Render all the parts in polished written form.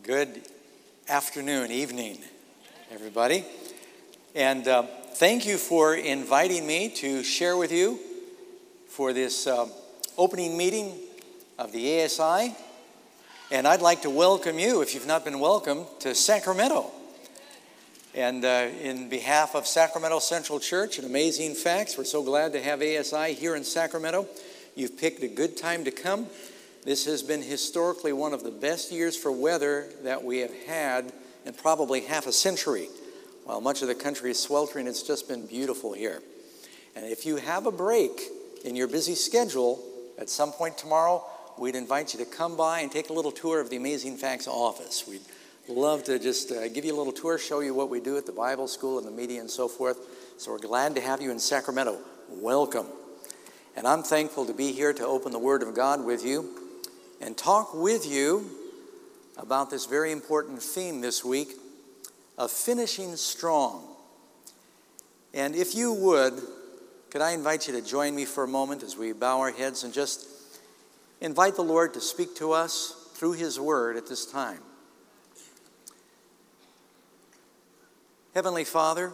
Good afternoon, evening, everybody. And thank you for inviting me to share with you for this opening meeting of the ASI. And I'd like to welcome you, if you've not been welcomed, to Sacramento. And in behalf of Sacramento Central Church and Amazing Facts, we're so glad to have ASI here in Sacramento. You've picked a good time to come. This has been historically one of the best years for weather that we have had in probably half a century. While much of the country is sweltering, it's just been beautiful here. And if you have a break in your busy schedule, at some point tomorrow, we'd invite you to come by and take a little tour of the Amazing Facts office. We'd love to just give you a little tour, show you what we do at the Bible School and the media and so forth. So we're glad to have you in Sacramento. Welcome. And I'm thankful to be here to open the Word of God with you and talk with you about this very important theme this week of finishing strong. And if you would, could I invite you to join me for a moment as we bow our heads and just invite the Lord to speak to us through His Word at this time. Heavenly Father,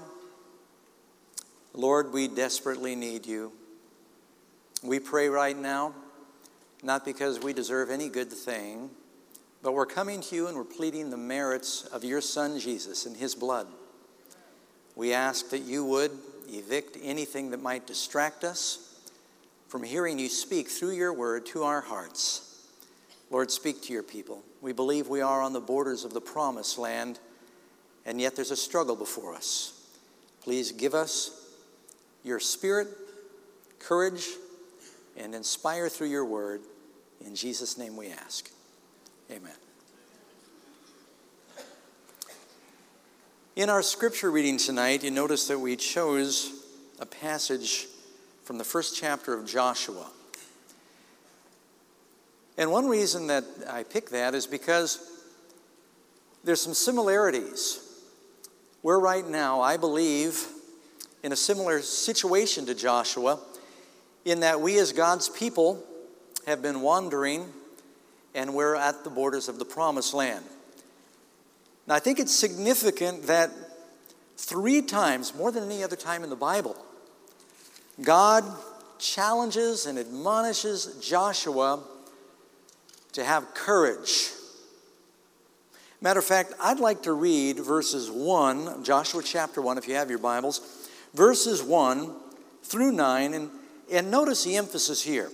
Lord, we desperately need you. We pray right now, not because we deserve any good thing, but we're coming to you and we're pleading the merits of your Son, Jesus, and His blood. We ask that you would evict anything that might distract us from hearing you speak through your word to our hearts. Lord, speak to your people. We believe we are on the borders of the promised land, and yet there's a struggle before us. Please give us your spirit, courage, and inspire through your word. In Jesus' name we ask. Amen. In our scripture reading tonight, you notice that we chose a passage from the first chapter of Joshua. And one reason that I picked that is because there's some similarities. We're right now, I believe, in a similar situation to Joshua, in that we as God's people have been wandering and we're at the borders of the promised land. Now, I think it's significant that 3 times, more than any other time in the Bible, God challenges and admonishes Joshua to have courage. Matter of fact, I'd like to read verses 1, Joshua chapter 1, if you have your Bibles, verses 1 through 9, and notice the emphasis here.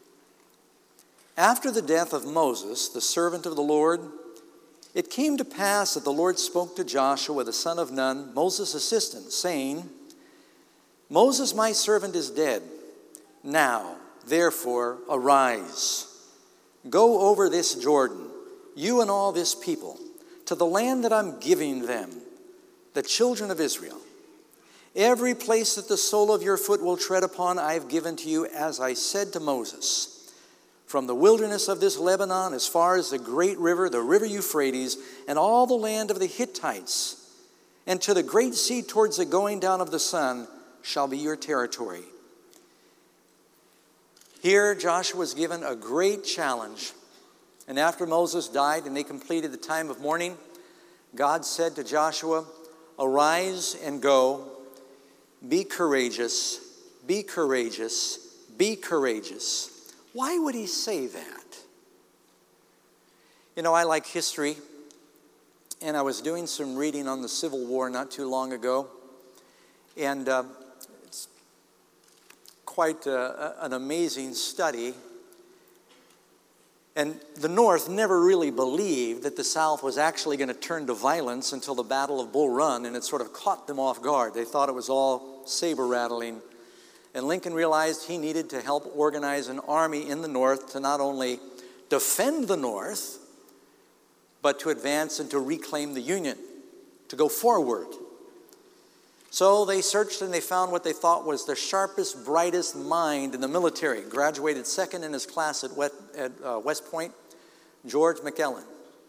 After the death of Moses, the servant of the Lord, it came to pass that the Lord spoke to Joshua, the son of Nun, Moses' assistant, saying, Moses, my servant, is dead. Now, therefore, arise. Go over this Jordan, you and all this people, to the land that I'm giving them, the children of Israel. Every place that the sole of your foot will tread upon, I have given to you, as I said to Moses. From the wilderness of this Lebanon, as far as the great river, the river Euphrates, and all the land of the Hittites, and to the great sea towards the going down of the sun, shall be your territory. Here, Joshua was given a great challenge. And after Moses died and they completed the time of mourning, God said to Joshua, arise and go. Be courageous, be courageous, be courageous. Why would he say that? You know, I like history, and I was doing some reading on the Civil War not too long ago, and it's quite an amazing study. And the North never really believed that the South was actually going to turn to violence until the Battle of Bull Run, and it sort of caught them off guard. They thought it was all saber-rattling. And Lincoln realized he needed to help organize an army in the North to not only defend the North, but to advance and to reclaim the Union, to go forward. So they searched and they found what they thought was the sharpest, brightest mind in the military. Graduated second in his class at West Point, George McClellan.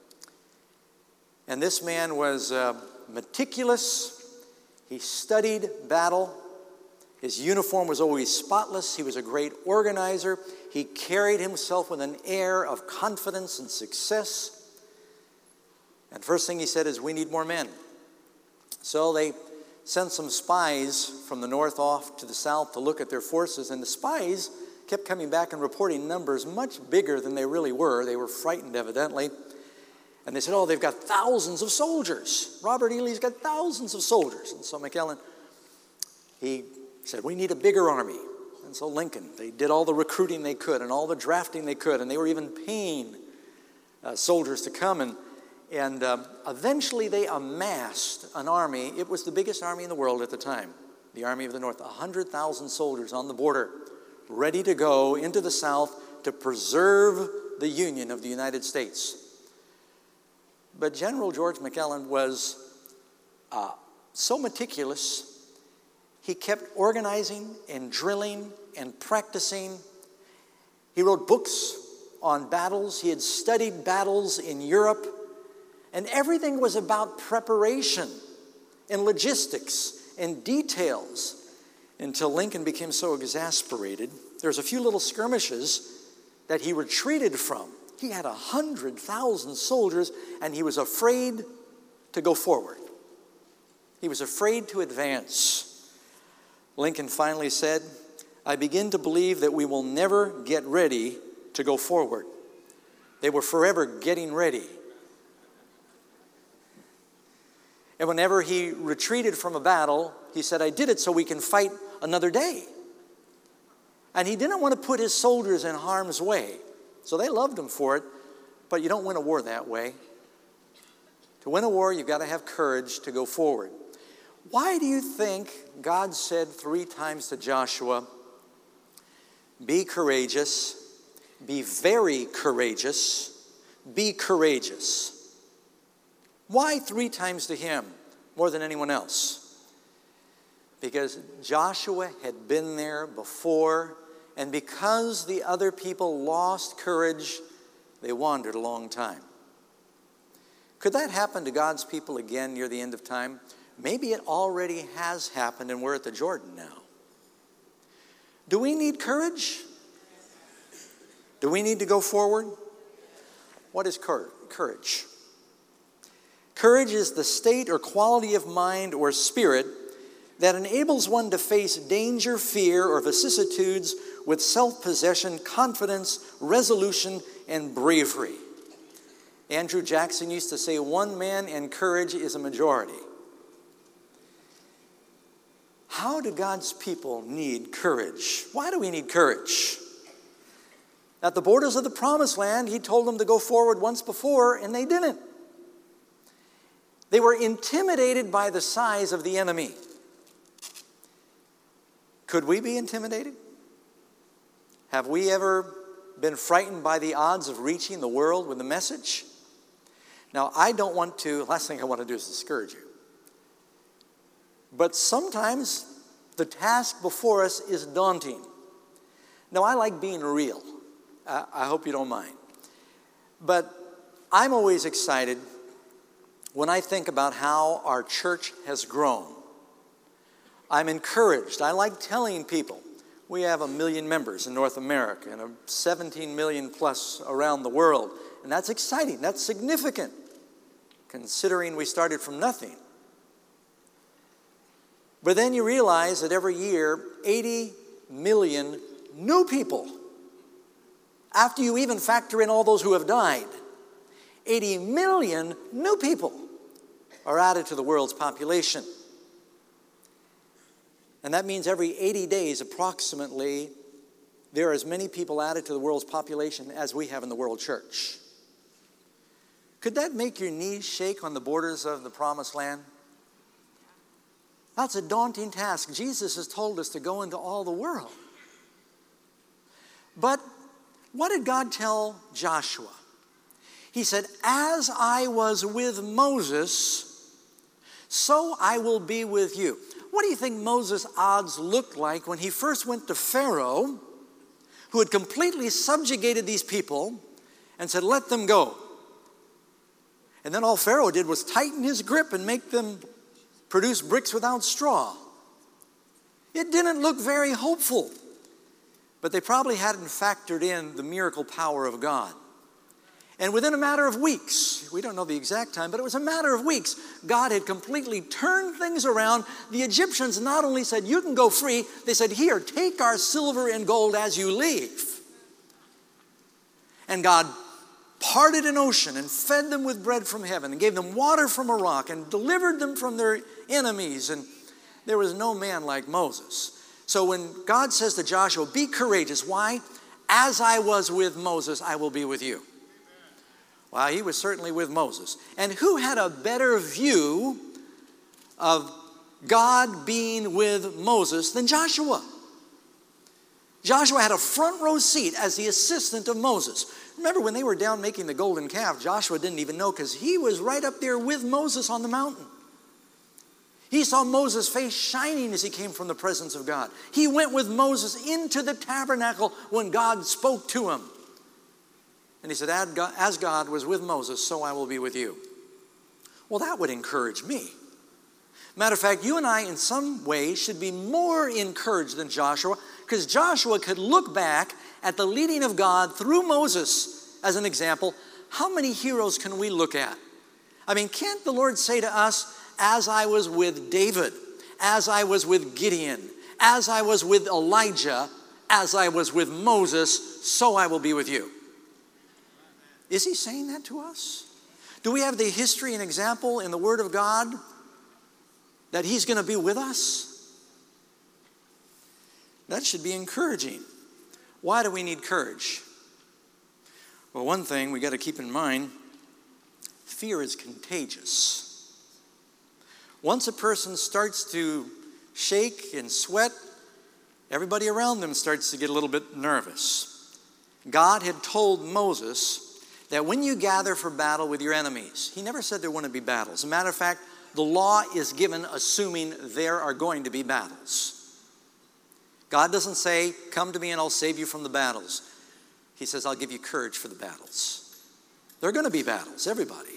And this man was meticulous. He studied battle. His uniform was always spotless. He was a great organizer. He carried himself with an air of confidence and success. And first thing he said is, we need more men. So they sent some spies from the north off to the south to look at their forces, and the spies kept coming back and reporting numbers much bigger than they really were. They were frightened, evidently. And they said, oh, they've got thousands of soldiers. Robert E. Lee's got thousands of soldiers. And so McClellan, he said, we need a bigger army. And so Lincoln, they did all the recruiting they could and all the drafting they could, and they were even paying soldiers to come. And eventually they amassed an army. It was the biggest army in the world at the time, the Army of the North, 100,000 soldiers on the border, ready to go into the South to preserve the Union of the United States. But General George McClellan was so meticulous, he kept organizing and drilling and practicing. He wrote books on battles. He had studied battles in Europe. And everything was about preparation and logistics and details until Lincoln became so exasperated. There's a few little skirmishes that he retreated from. He had 100,000 soldiers, and he was afraid to go forward. He was afraid to advance. Lincoln finally said, I begin to believe that we will never get ready to go forward. They were forever getting ready. And whenever he retreated from a battle, he said, I did it so we can fight another day. And he didn't want to put his soldiers in harm's way. So they loved him for it, but you don't win a war that way. To win a war, you've got to have courage to go forward. Why do you think God said 3 times to Joshua, be courageous, be very courageous, be courageous? Why 3 times to him more than anyone else? Because Joshua had been there before, and because the other people lost courage, they wandered a long time. Could that happen to God's people again near the end of time? Maybe it already has happened, and we're at the Jordan now. Do we need courage? Do we need to go forward? What is courage? Courage is the state or quality of mind or spirit that enables one to face danger, fear, or vicissitudes with self-possession, confidence, resolution, and bravery. Andrew Jackson used to say, one man and courage is a majority. How do God's people need courage? Why do we need courage? At the borders of the Promised Land, he told them to go forward once before, and they didn't. They were intimidated by the size of the enemy. Could we be intimidated? Have we ever been frightened by the odds of reaching the world with a message? Now, I don't want to, last thing I want to do is discourage you. But sometimes the task before us is daunting. Now, I like being real. I hope you don't mind. But I'm always excited when I think about how our church has grown. I'm encouraged. I like telling people we have 1 million members in North America and 17 million plus around the world. And that's exciting. That's significant, considering we started from nothing. But then you realize that every year, 80 million new people, after you even factor in all those who have died, 80 million new people are added to the world's population. And that means every 80 days, approximately, there are as many people added to the world's population as we have in the world church. Could that make your knees shake on the borders of the Promised Land? That's a daunting task. Jesus has told us to go into all the world. But what did God tell Joshua? He said, as I was with Moses, so I will be with you. What do you think Moses' odds looked like when he first went to Pharaoh, who had completely subjugated these people and said, let them go? And then all Pharaoh did was tighten his grip and make them produce bricks without straw. It didn't look very hopeful, but they probably hadn't factored in the miracle power of God. And within a matter of weeks, we don't know the exact time, but it was a matter of weeks, God had completely turned things around. The Egyptians not only said, you can go free, they said, here, take our silver and gold as you leave. And God parted an ocean and fed them with bread from heaven and gave them water from a rock and delivered them from their enemies. And there was no man like Moses. So when God says to Joshua, be courageous, why? As I was with Moses, I will be with you. Well, he was certainly with Moses. And who had a better view of God being with Moses than Joshua? Joshua had a front row seat as the assistant of Moses. Remember when they were down making the golden calf, Joshua didn't even know because he was right up there with Moses on the mountain. He saw Moses' face shining as he came from the presence of God. He went with Moses into the tabernacle when God spoke to him. And he said, as God was with Moses, so I will be with you. Well, that would encourage me. Matter of fact, you and I in some ways should be more encouraged than Joshua, because Joshua could look back at the leading of God through Moses as an example. How many heroes can we look at? I mean, can't the Lord say to us, as I was with David, as I was with Gideon, as I was with Elijah, as I was with Moses, so I will be with you? Is he saying that to us? Do we have the history and example in the Word of God that he's going to be with us? That should be encouraging. Why do we need courage? Well, one thing we got to keep in mind, fear is contagious. Once a person starts to shake and sweat, everybody around them starts to get a little bit nervous. God had told Moses that when you gather for battle with your enemies, he never said there wouldn't be battles. As a matter of fact, the law is given assuming there are going to be battles. God doesn't say, come to me and I'll save you from the battles. He says, I'll give you courage for the battles. There are going to be battles, everybody.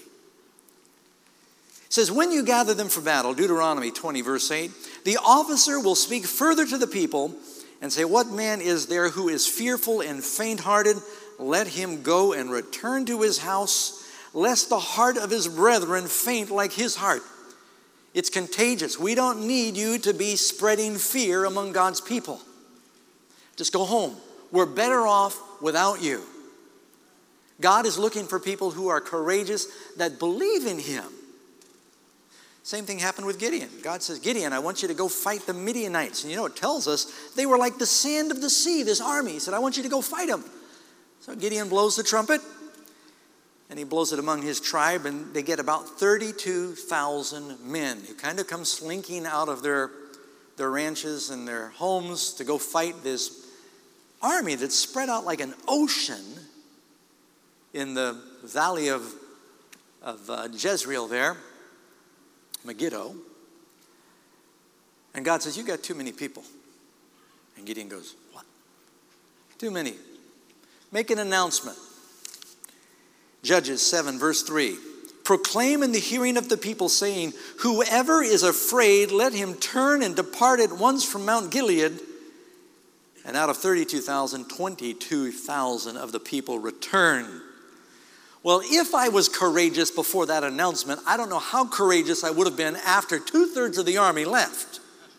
It says, when you gather them for battle, Deuteronomy 20, verse 8, the officer will speak further to the people and say, what man is there who is fearful and faint-hearted? Let him go and return to his house, lest the heart of his brethren faint like his heart. It's contagious. We don't need you to be spreading fear among God's people. Just go home. We're better off without you. God is looking for people who are courageous, that believe in him. Same thing happened with Gideon. God says, Gideon, I want you to go fight the Midianites. And you know, it tells us they were like the sand of the sea, this army. He said, I want you to go fight them. So Gideon blows the trumpet, and he blows it among his tribe, and they get about 32,000 men who kind of come slinking out of their ranches and their homes to go fight this army that's spread out like an ocean in the valley of Jezreel there, Megiddo. And God says, you got too many people. And Gideon goes, what? Too many. Make an announcement. Judges 7, verse 3. Proclaim in the hearing of the people, saying, whoever is afraid, let him turn and depart at once from Mount Gilead. And out of 32,000, 22,000 of the people returned. Well, if I was courageous before that announcement, I don't know how courageous I would have been after 2/3 of the army left.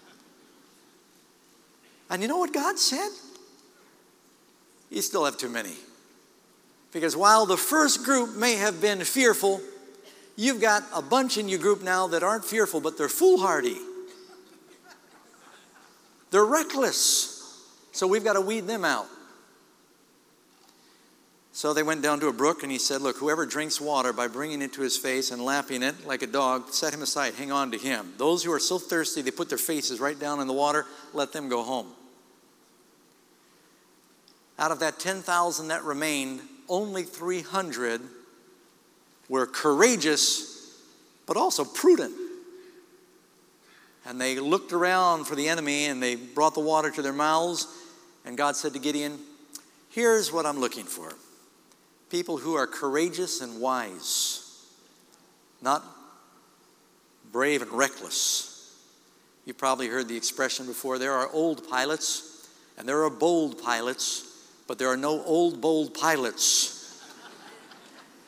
And you know what God said? You still have too many. Because while the first group may have been fearful, you've got a bunch in your group now that aren't fearful, but they're foolhardy. They're reckless. So we've got to weed them out. So they went down to a brook, and he said, look, whoever drinks water by bringing it to his face and lapping it like a dog, set him aside, hang on to him. Those who are so thirsty they put their faces right down in the water, let them go home. Out of that 10,000 that remained, only 300 were courageous, but also prudent. And they looked around for the enemy, and they brought the water to their mouths. And God said to Gideon, here's what I'm looking for. People who are courageous and wise, not brave and reckless. You've probably heard the expression before, there are old pilots and there are bold pilots, but there are no old, bold pilots.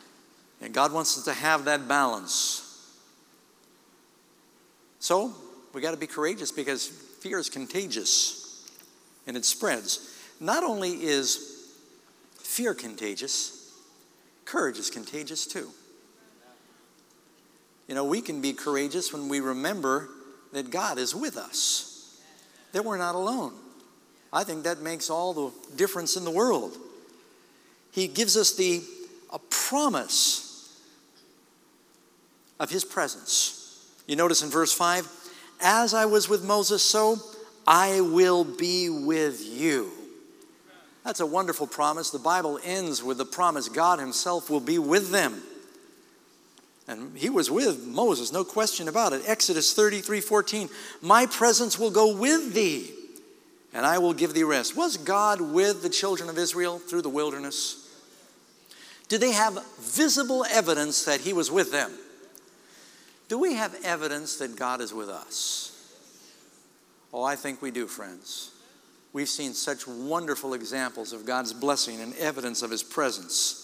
And God wants us to have that balance. So, we got to be courageous because fear is contagious and it spreads. Not only is fear contagious, courage is contagious too. You know, we can be courageous when we remember that God is with us, that we're not alone. I think that makes all the difference in the world. He gives us a promise of his presence. You notice in verse 5, as I was with Moses, so I will be with you. That's a wonderful promise. The Bible ends with the promise God himself will be with them. And he was with Moses, no question about it. Exodus 33:14, my presence will go with thee, and I will give thee rest. Was God with the children of Israel through the wilderness? Did they have visible evidence that he was with them? Do we have evidence that God is with us? Oh, I think we do, friends. We've seen such wonderful examples of God's blessing and evidence of his presence.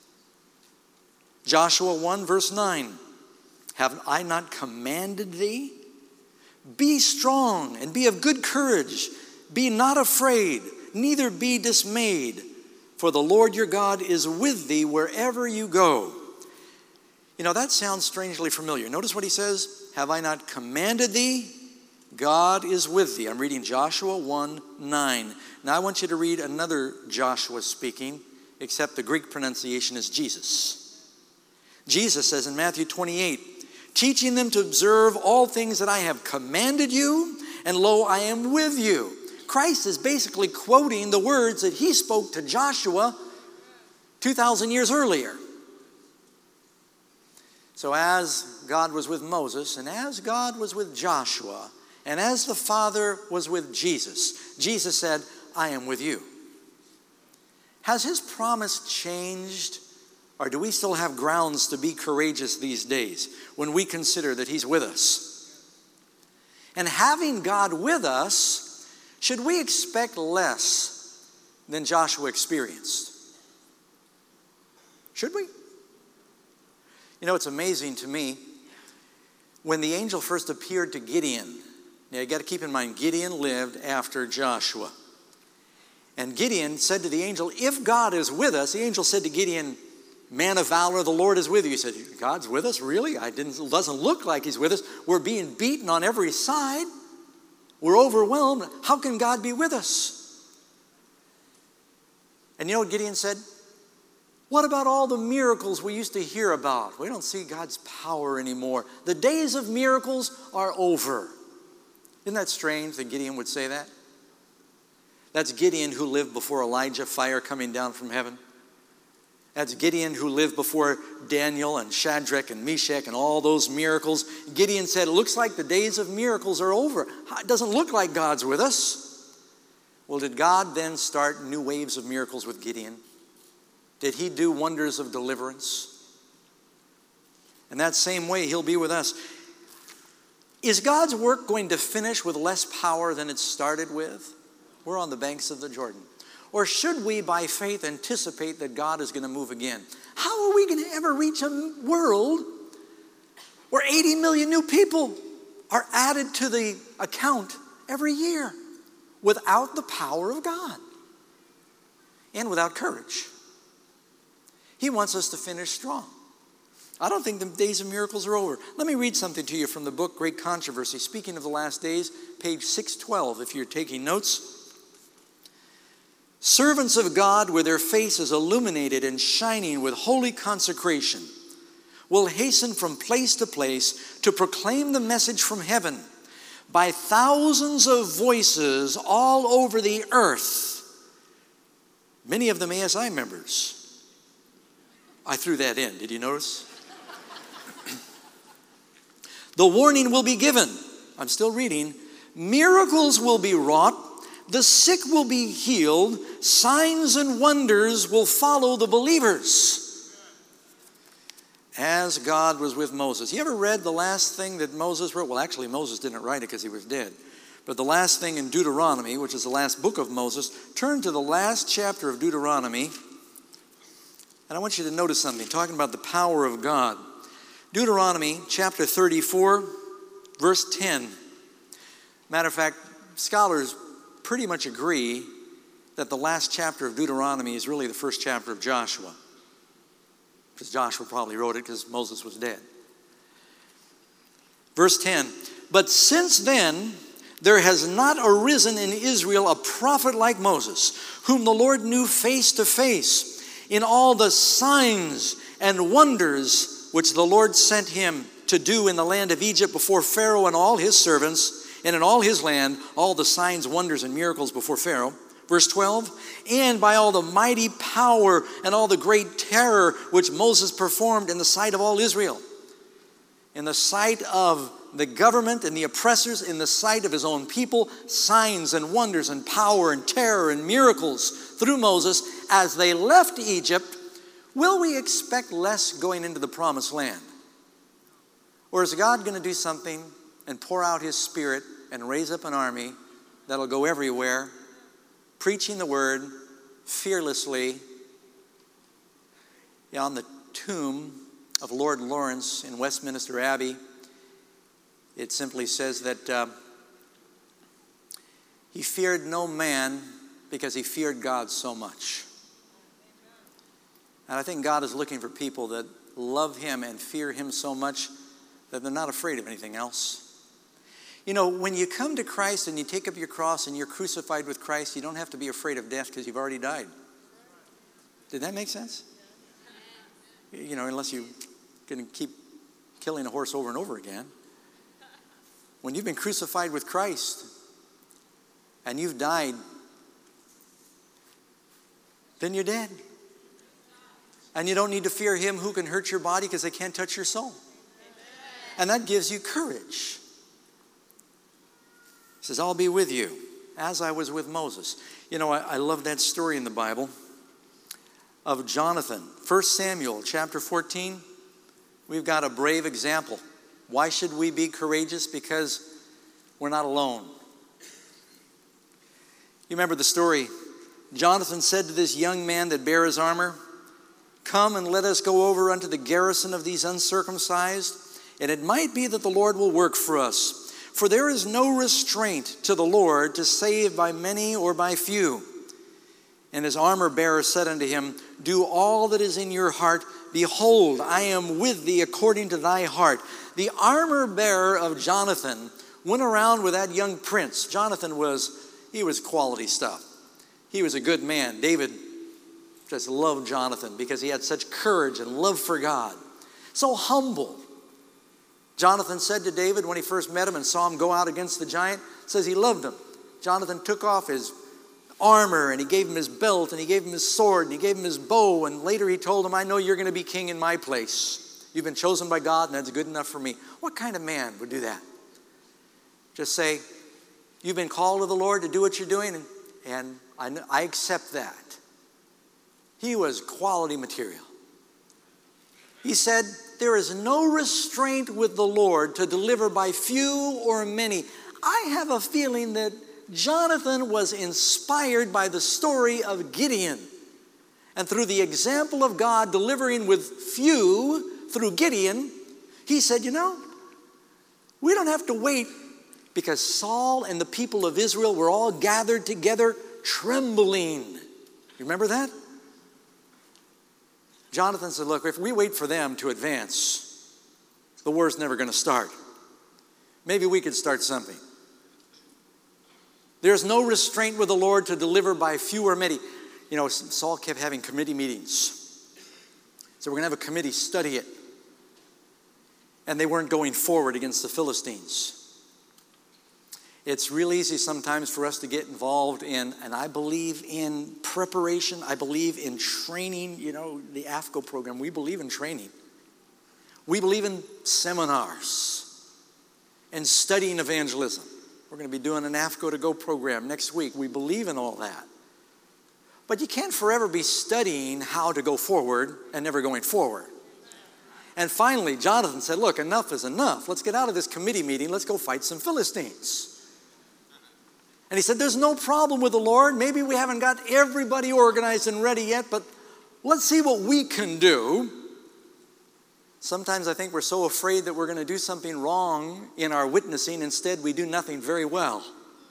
Joshua 1 verse 9, have I not commanded thee? Be strong and be of good courage. Be not afraid, neither be dismayed. For the Lord your God is with thee wherever you go. You know, that sounds strangely familiar. Notice what he says, have I not commanded thee? God is with thee. I'm reading Joshua 1:9. Now I want you to read another Joshua speaking, except the Greek pronunciation is Jesus. Jesus says in Matthew 28, teaching them to observe all things that I have commanded you, and lo, I am with you. Christ is basically quoting the words that he spoke to Joshua 2,000 years earlier. So as God was with Moses, and as God was with Joshua, and as the Father was with Jesus, Jesus said, I am with you. Has his promise changed? Or do we still have grounds to be courageous these days when we consider that he's with us? And having God with us, should we expect less than Joshua experienced? Should we? You know, it's amazing to me. When the angel first appeared to Gideon, now you got to keep in mind, Gideon lived after Joshua. And Gideon said to the angel, if God is with us, the angel said to Gideon, man of valor, the Lord is with you. He said, God's with us? Really? It doesn't look like he's with us. We're being beaten on every side. We're overwhelmed. How can God be with us? And you know what Gideon said? What about all the miracles we used to hear about? We don't see God's power anymore. The days of miracles are over. Isn't that strange that Gideon would say that? That's Gideon who lived before Elijah, fire coming down from heaven. That's Gideon who lived before Daniel and Shadrach and Meshach and all those miracles. Gideon said, it looks like the days of miracles are over. It doesn't look like God's with us. Well, did God then start new waves of miracles with Gideon? Did he do wonders of deliverance? In that same way, he'll be with us. Is God's work going to finish with less power than it started with? We're on the banks of the Jordan. Or should we, by faith, anticipate that God is going to move again? How are we going to ever reach a world where 80 million new people are added to the account every year without the power of God and without courage? He wants us to finish strong. I don't think the days of miracles are over. Let me read something to you from the book Great Controversy. Speaking of the last days, page 612, if you're taking notes. Servants of God with their faces illuminated and shining with holy consecration will hasten from place to place to proclaim the message from heaven by thousands of voices all over the earth. Many of them ASI members. I threw that in. Did you notice? The warning will be given. I'm still reading. Miracles will be wrought. The sick will be healed. Signs and wonders will follow the believers. As God was with Moses. You ever read the last thing that Moses wrote? Well, actually, Moses didn't write it because he was dead. But the last thing in Deuteronomy, which is the last book of Moses, turn to the last chapter of Deuteronomy. And I want you to notice something, talking about the power of God. Deuteronomy chapter 34, verse 10. Matter of fact, scholars pretty much agree that the last chapter of Deuteronomy is really the first chapter of Joshua. Because Joshua probably wrote it because Moses was dead. Verse 10, but since then, there has not arisen in Israel a prophet like Moses, whom the Lord knew face to face, in all the signs and wonders which the Lord sent him to do in the land of Egypt before Pharaoh and all his servants, and in all his land, all the signs, wonders, and miracles before Pharaoh. Verse 12, and by all the mighty power and all the great terror which Moses performed in the sight of all Israel. In the sight of the government and the oppressors, in the sight of his own people, signs and wonders and power and terror and miracles through Moses as they left Egypt. Will we expect less going into the promised land? Or is God going to do something and pour out his Spirit and raise up an army that'll go everywhere, preaching the word fearlessly? On the tomb of Lord Lawrence in Westminster Abbey, it simply says that he feared no man because he feared God so much. And I think God is looking for people that love him and fear him so much that they're not afraid of anything else. You know, when you come to Christ and you take up your cross and you're crucified with Christ, you don't have to be afraid of death because you've already died. Did that make sense? You know, unless you're going to keep killing a horse over and over again. When you've been crucified with Christ and you've died, then you're dead. And you don't need to fear him who can hurt your body because they can't touch your soul. And that gives you courage. He says, I'll be with you as I was with Moses. You know, I love that story in the Bible of Jonathan. 1 Samuel chapter 14, we've got a brave example. Why should we be courageous? Because we're not alone. You remember the story. Jonathan said to this young man that bare his armor, come and let us go over unto the garrison of these uncircumcised, and it might be that the Lord will work for us. For there is no restraint to the Lord to save by many or by few. And his armor bearer said unto him, do all that is in your heart. Behold, I am with thee according to thy heart. The armor bearer of Jonathan went around with that young prince. Jonathan was quality stuff. He was a good man. David just loved Jonathan because he had such courage and love for God. So humble. Jonathan said to David when he first met him and saw him go out against the giant, says he loved him. Jonathan took off his armor and he gave him his belt and he gave him his sword and he gave him his bow, and later he told him, I know you're going to be king in my place. You've been chosen by God and that's good enough for me. What kind of man would do that? Just say, you've been called of the Lord to do what you're doing, and I accept that. He was quality material. He said, there is no restraint with the Lord to deliver by few or many. I have a feeling that Jonathan was inspired by the story of Gideon. And through the example of God delivering with few through Gideon, he said, you know, we don't have to wait, because Saul and the people of Israel were all gathered together trembling. You remember that? Jonathan said, look, if we wait for them to advance, the war's never going to start. Maybe we could start something. There's no restraint with the Lord to deliver by few or many. You know, Saul kept having committee meetings. So we're going to have a committee study it. And they weren't going forward against the Philistines. It's real easy sometimes for us to get involved in, and I believe in preparation. I believe in training. You know, the AFCO program, we believe in training. We believe in seminars and studying evangelism. We're going to be doing an AFCO to Go program next week. We believe in all that. But you can't forever be studying how to go forward and never going forward. And finally, Jonathan said, look, enough is enough. Let's get out of this committee meeting. Let's go fight some Philistines. And he said, there's no problem with the Lord. Maybe we haven't got everybody organized and ready yet, but let's see what we can do. Sometimes I think we're so afraid that we're going to do something wrong in our witnessing. Instead, we do nothing very well.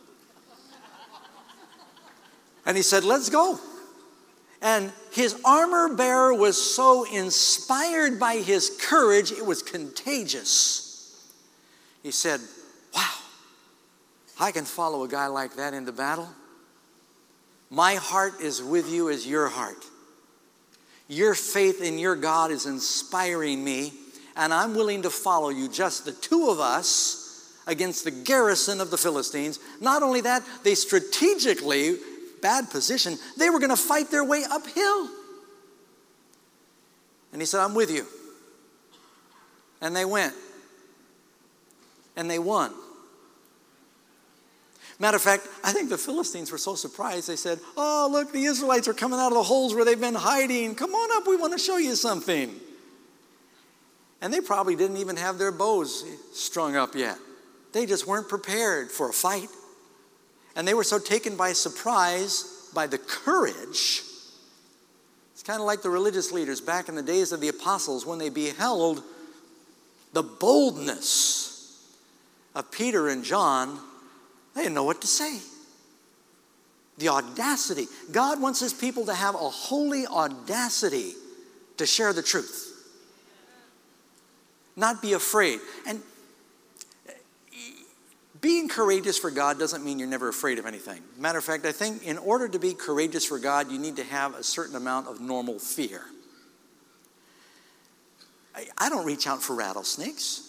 And he said, let's go. And his armor bearer was so inspired by his courage, it was contagious. He said, wow, I can follow a guy like that into battle. My heart is with you as your heart. Your faith in your God is inspiring me, and I'm willing to follow you, just the two of us, against the garrison of the Philistines. Not only that, they strategically, bad position, they were going to fight their way uphill. And he said, I'm with you. And they went. And they won. Matter of fact, I think the Philistines were so surprised, they said, oh, look, the Israelites are coming out of the holes where they've been hiding. Come on up, we want to show you something. And they probably didn't even have their bows strung up yet. They just weren't prepared for a fight. And they were so taken by surprise by the courage. It's kind of like the religious leaders back in the days of the apostles when they beheld the boldness of Peter and John. They didn't know what to say. The audacity. God wants his people to have a holy audacity to share the truth. Not be afraid. And being courageous for God doesn't mean you're never afraid of anything. Matter of fact, I think in order to be courageous for God, you need to have a certain amount of normal fear. I don't reach out for rattlesnakes.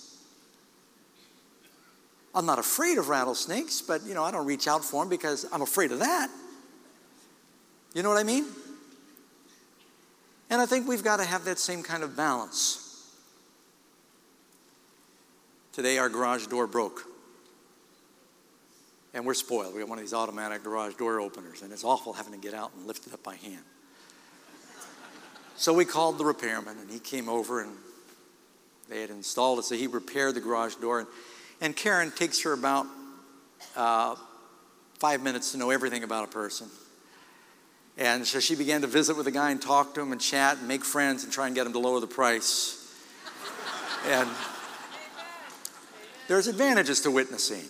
I'm not afraid of rattlesnakes, but, I don't reach out for them because I'm afraid of that. You know what I mean? And I think we've got to have that same kind of balance. Today, our garage door broke. And we're spoiled. We got one of these automatic garage door openers, and it's awful having to get out and lift it up by hand. So we called the repairman, and he came over, and they had installed it. So he repaired the garage door, and Karen takes her about 5 minutes to know everything about a person. And so she began to visit with the guy and talk to him and chat and make friends and try and get him to lower the price. And there's advantages to witnessing.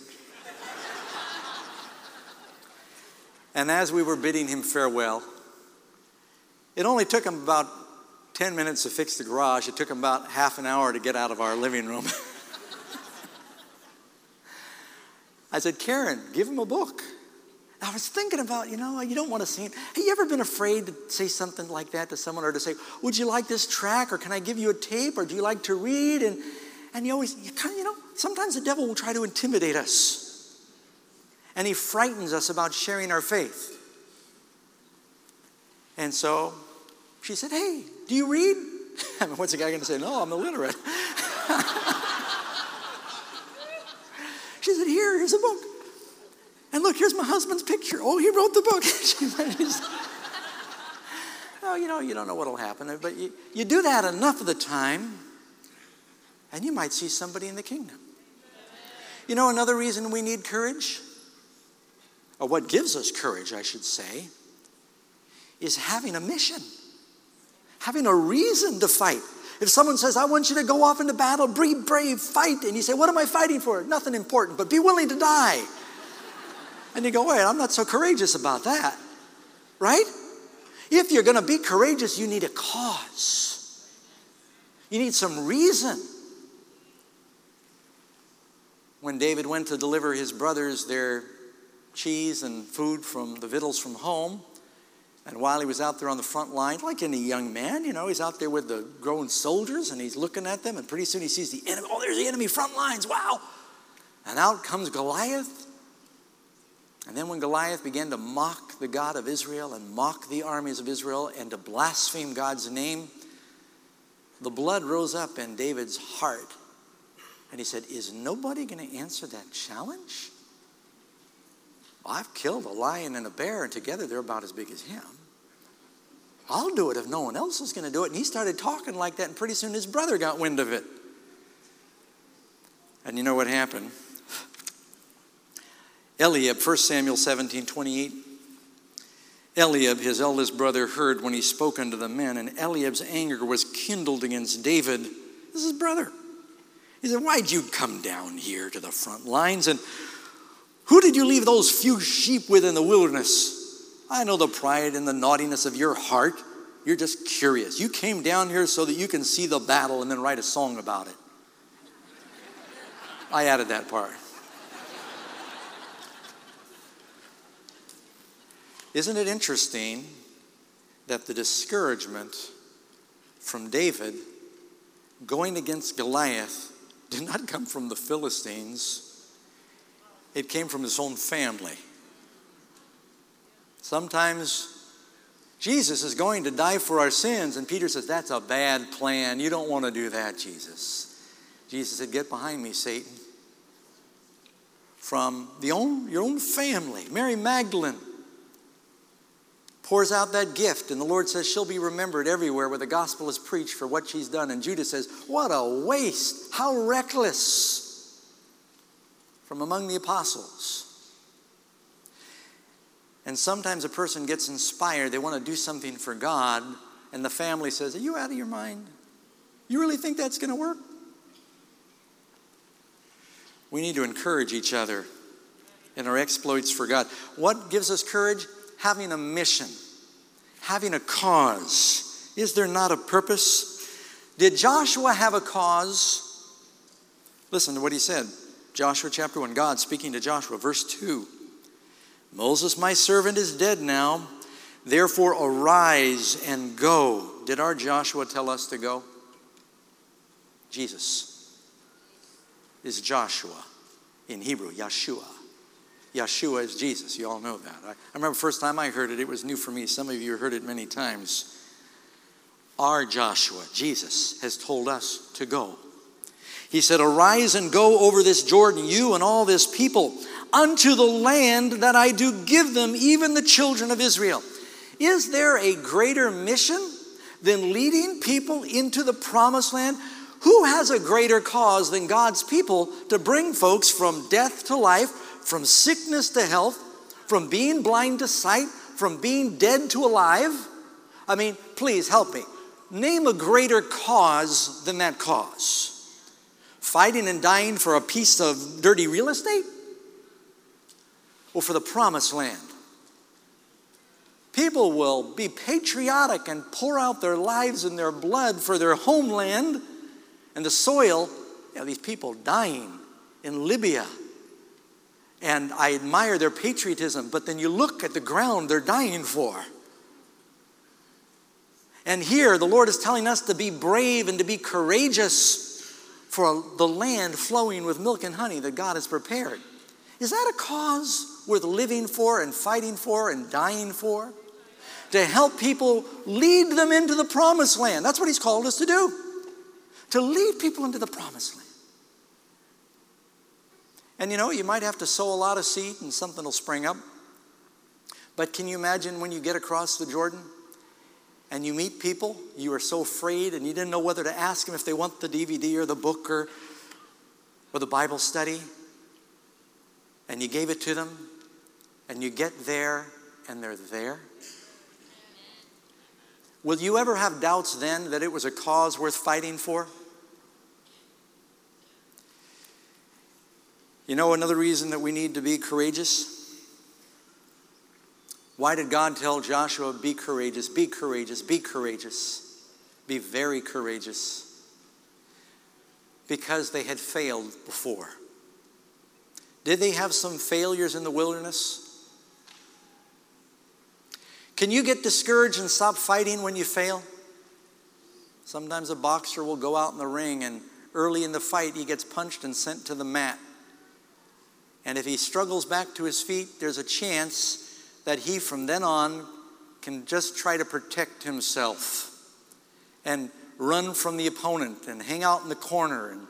And as we were bidding him farewell, it only took him about 10 minutes to fix the garage. It took him about half an hour to get out of our living room. I said, Karen, give him a book. I was thinking about, you don't want to see it. Have you ever been afraid to say something like that to someone, or to say, would you like this track, or can I give you a tape, or do you like to read? And you always, sometimes the devil will try to intimidate us. And he frightens us about sharing our faith. And so she said, hey, do you read? I mean, what's the guy going to say? No, I'm illiterate. She said, here's a book. And look, here's my husband's picture. Oh, he wrote the book. Oh, you don't know what will happen. But you do that enough of the time, and you might see somebody in the kingdom. Another reason we need courage, or what gives us courage, I should say, is having a mission. Having a reason to fight. If someone says, I want you to go off into battle, be brave, fight. And you say, what am I fighting for? Nothing important, but be willing to die. And you go, wait, I'm not so courageous about that. Right? If you're going to be courageous, you need a cause. You need some reason. When David went to deliver his brothers their cheese and food from the victuals from home, and while he was out there on the front line, like any young man, he's out there with the grown soldiers, and he's looking at them, and pretty soon he sees the enemy. Oh, there's the enemy front lines, wow. And out comes Goliath. And then when Goliath began to mock the God of Israel and mock the armies of Israel and to blaspheme God's name, the blood rose up in David's heart. And he said, is nobody going to answer that challenge? Well, I've killed a lion and a bear, and together they're about as big as him. I'll do it if no one else is going to do it. And he started talking like that, and pretty soon his brother got wind of it. And you know what happened? Eliab, 1 Samuel 17:28. Eliab, his eldest brother, heard when he spoke unto the men, and Eliab's anger was kindled against David. This is his brother. He said, why'd you come down here to the front lines? And who did you leave those few sheep with in the wilderness? I know the pride and the naughtiness of your heart. You're just curious. You came down here so that you can see the battle and then write a song about it. I added that part. Isn't it interesting that the discouragement from David going against Goliath did not come from the Philistines? It came from his own family. Sometimes Jesus is going to die for our sins, and Peter says, that's a bad plan. You don't want to do that, Jesus. Jesus said, get behind me, Satan. From your own family. Mary Magdalene pours out that gift, and the Lord says she'll be remembered everywhere where the gospel is preached for what she's done. And Judas says, what a waste, how reckless, from among the apostles. And sometimes a person gets inspired, they want to do something for God, and the family says, are you out of your mind? You really think that's going to work? We need to encourage each other in our exploits for God. What gives us courage? Having a mission, having a cause. Is there not a purpose? Did Joshua have a cause? Listen to what he said. Joshua chapter 1, God speaking to Joshua, verse 2. Moses, my servant, is dead now. Therefore arise and go. Did our Joshua tell us to go? Jesus is Joshua in Hebrew, Yeshua. Yeshua is Jesus. You all know that. I remember the first time I heard it, it was new for me. Some of you heard it many times. Our Joshua, Jesus, has told us to go. He said, arise and go over this Jordan, you and all this people, unto the land that I do give them, even the children of Israel. Is there a greater mission than leading people into the promised land? Who has a greater cause than God's people to bring folks from death to life, from sickness to health, from being blind to sight, from being dead to alive? I mean, please help me. Name a greater cause than that cause. Fighting and dying for a piece of dirty real estate? Or for the promised land? People will be patriotic and pour out their lives and their blood for their homeland and the soil. You know, these people dying in Libya. And I admire their patriotism, but then you look at the ground they're dying for. And here the Lord is telling us to be brave and to be courageous for the land flowing with milk and honey that God has prepared. Is that a cause worth living for and fighting for and dying for? To help people lead them into the promised land. That's what he's called us to do. To lead people into the promised land. And you know, you might have to sow a lot of seed and something will spring up. But can you imagine when you get across the Jordan and you meet people, you are so afraid and you didn't know whether to ask them if they want the DVD or the book or the Bible study. And you gave it to them and you get there and they're there. Will you ever have doubts then that it was a cause worth fighting for? You know another reason that we need to be courageous? Why did God tell Joshua, be courageous, be courageous, be courageous, be very courageous? Because they had failed before. Did they have some failures in the wilderness? Can you get discouraged and stop fighting when you fail? Sometimes a boxer will go out in the ring and early in the fight he gets punched and sent to the mat. And if he struggles back to his feet, there's a chance that he from then on can just try to protect himself and run from the opponent and hang out in the corner. And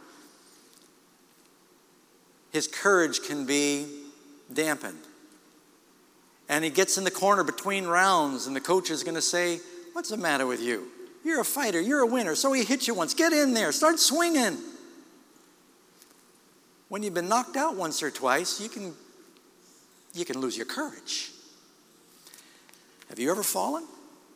his courage can be dampened. And he gets in the corner between rounds and the coach is going to say, what's the matter with you? You're a fighter, you're a winner. So he hit you once. Get in there, start swinging. When you've been knocked out once or twice, you can lose your courage. Have you ever fallen?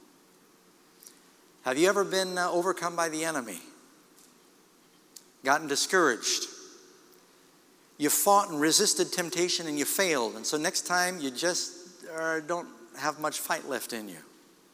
Have you ever been overcome by the enemy? Gotten discouraged? You fought and resisted temptation and you failed. And so next time you just don't have much fight left in you.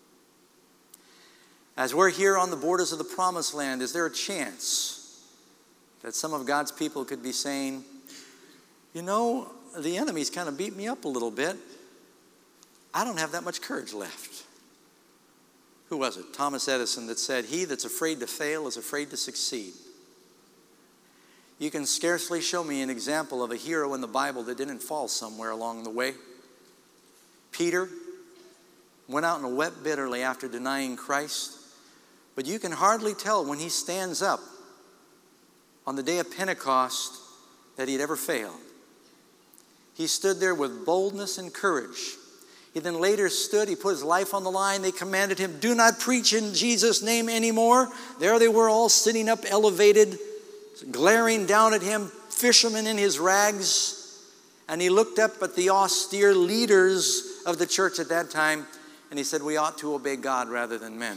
As we're here on the borders of the promised land, is there a chance that some of God's people could be saying, you know, the enemy's kind of beat me up a little bit. I don't have that much courage left. Who was it? Thomas Edison that said, he that's afraid to fail is afraid to succeed. You can scarcely show me an example of a hero in the Bible that didn't fall somewhere along the way. Peter went out and wept bitterly after denying Christ. But you can hardly tell when he stands up on the day of Pentecost that he'd ever failed. He stood there with boldness and courage. He then later stood, he put his life on the line. They commanded him, do not preach in Jesus' name anymore. There they were all sitting up elevated, glaring down at him, fishermen in his rags. And he looked up at the austere leaders of the church at that time, and he said, we ought to obey God rather than men.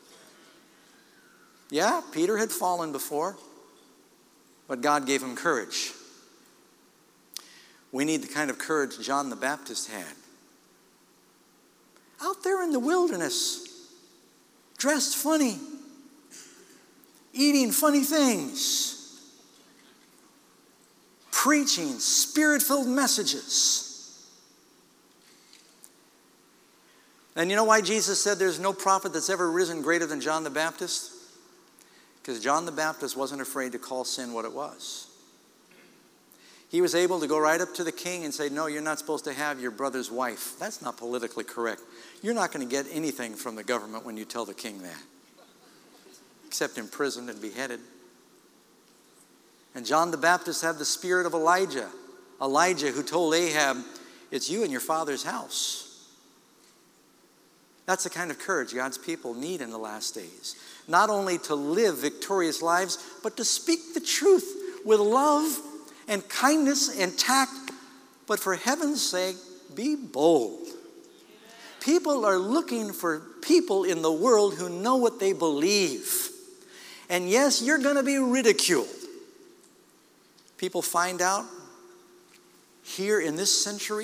Yeah, Peter had fallen before, but God gave him courage. We need the kind of courage John the Baptist had. Out there in the wilderness, dressed funny, eating funny things, preaching spirit-filled messages. And you know why Jesus said there's no prophet that's ever risen greater than John the Baptist? Because John the Baptist wasn't afraid to call sin what it was. He was able to go right up to the king and say, no, you're not supposed to have your brother's wife. That's not politically correct. You're not going to get anything from the government when you tell the king that, except imprisoned and beheaded. And John the Baptist had the spirit of Elijah. Elijah who told Ahab, it's you and your father's house. That's the kind of courage God's people need in the last days. Not only to live victorious lives, but to speak the truth with love and kindness and tact, but for heaven's sake, be bold. People are looking for people in the world who know what they believe. And yes, you're going to be ridiculed. People find out here in this century,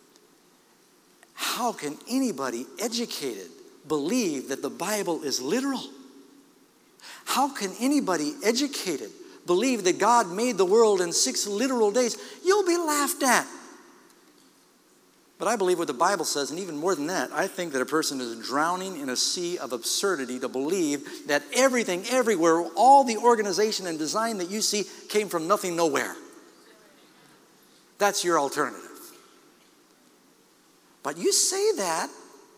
how can anybody educated believe that the Bible is literal? How can anybody educated believe that God made the world in 6 literal days? You'll be laughed at. But I believe what the Bible says, and even more than that, I think that a person is drowning in a sea of absurdity to believe that everything, everywhere, all the organization and design that you see came from nothing, nowhere. That's your alternative. But you say that,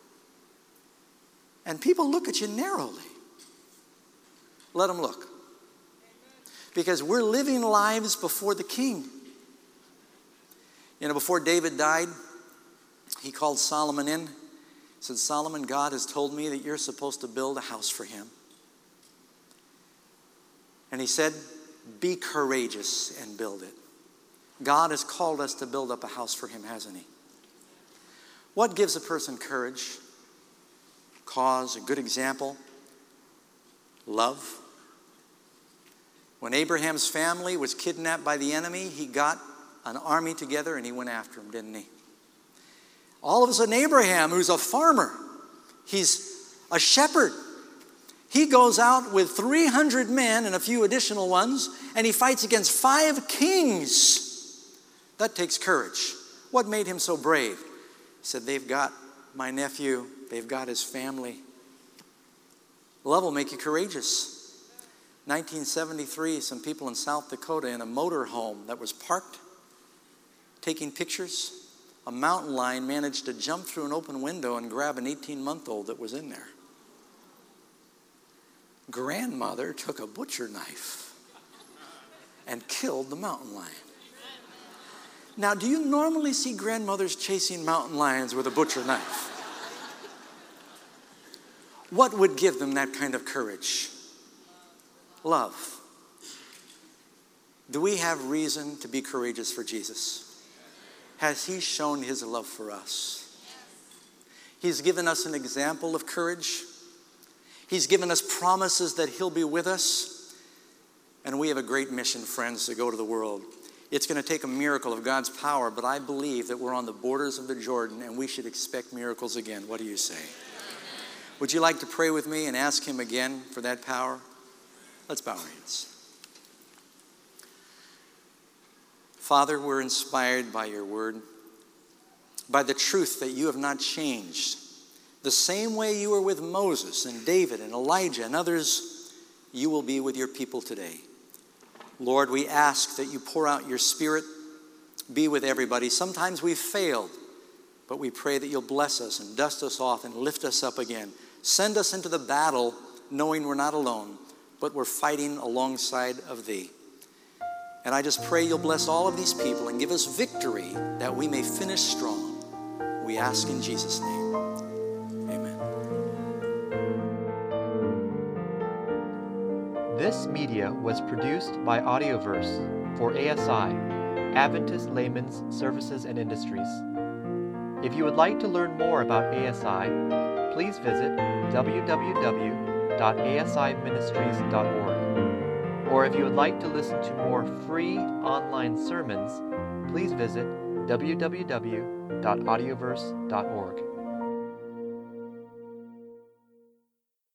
and people look at you narrowly. Let them look. Because we're living lives before the King. You know, before David died, he called Solomon in. He said, Solomon, God has told me that you're supposed to build a house for him. And he said, be courageous and build it. God has called us to build up a house for him, hasn't he? What gives a person courage? Cause, a good example. Love. When Abraham's family was kidnapped by the enemy, he got an army together and he went after them, didn't he? All of a sudden, Abraham, who's a farmer, he's a shepherd. He goes out with 300 men and a few additional ones, and he fights against 5 kings. That takes courage. What made him so brave? He said, they've got my nephew, they've got his family. Love will make you courageous. 1973, some people in South Dakota in a motor home that was parked, taking pictures, a mountain lion managed to jump through an open window and grab an 18-month-old that was in there. Grandmother took a butcher knife and killed the mountain lion. Now, do you normally see grandmothers chasing mountain lions with a butcher knife? What would give them that kind of courage? Love. Do we have reason to be courageous for Jesus? Has he shown his love for us? He's given us an example of courage. He's given us promises that he'll be with us. And we have a great mission, friends, to go to the world. It's going to take a miracle of God's power, but I believe that we're on the borders of the Jordan and we should expect miracles again. What do you say? Would you like to pray with me and ask him again for that power? Let's bow our heads. Father, we're inspired by your word, by the truth that you have not changed. The same way you were with Moses and David and Elijah and others, you will be with your people today. Lord, we ask that you pour out your Spirit, be with everybody. Sometimes we've failed, but we pray that you'll bless us and dust us off and lift us up again. Send us into the battle knowing we're not alone, but we're fighting alongside of thee. And I just pray you'll bless all of these people and give us victory that we may finish strong. We ask in Jesus' name. Amen. This media was produced by Audioverse for ASI, Adventist Layman's Services and Industries. If you would like to learn more about ASI, please visit www.asiministries.org. Or if you would like to listen to more free online sermons, please visit www.audioverse.org.